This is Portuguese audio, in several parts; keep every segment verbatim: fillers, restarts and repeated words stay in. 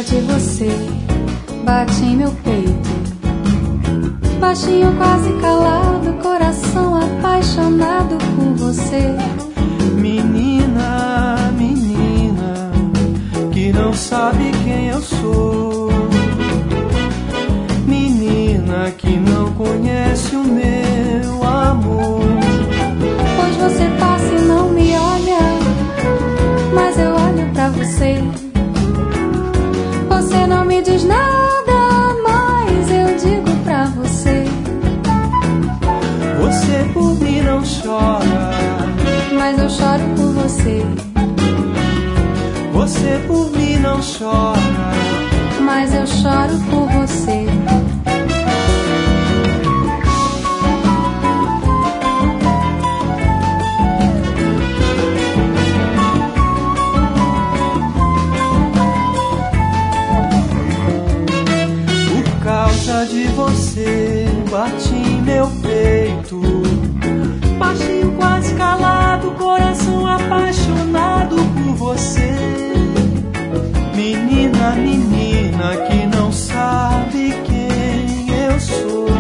de você bate em meu peito. Baixinho, quase calado, coração apaixonado por você. Menina, menina, que não sabe quem eu sou. Menina, que não conhece o meu amor. Pois você passa e não me olha, mas eu olho pra você. Você não me diz nada, mas eu digo pra você. Você por mim não chora, mas eu choro por você. Você por mim não chora, mas eu choro por você. Por causa de você bate em meu peito. Baixinho, quase calado, coração apaixonado por você. Menina, menina, que não sabe quem eu sou.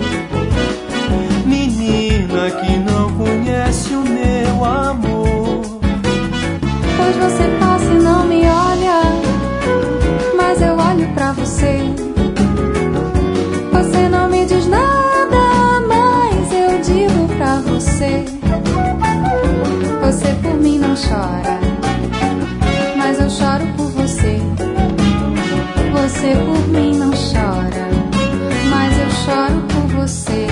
Menina, que não conhece o meu amor. Pois você passa e não me olha, mas eu olho pra você. Você não me diz nada, mas eu digo pra você. Você por mim não chora, mas eu choro por você. Você por mim não chora, mas eu choro por você.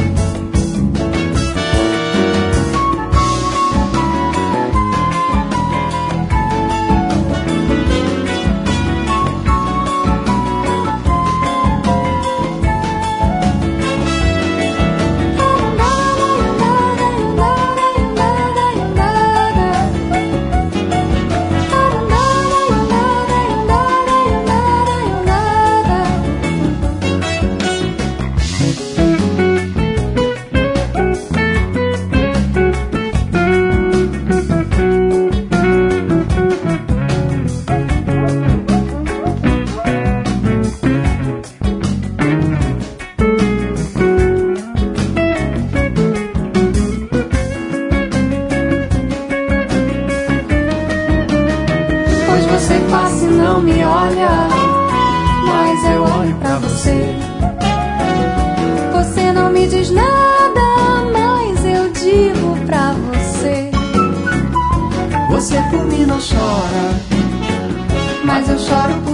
Você passa e não me olha, mas eu olho pra você. Você não me diz nada, mas eu digo pra você. Você por mim não chora, mas eu choro por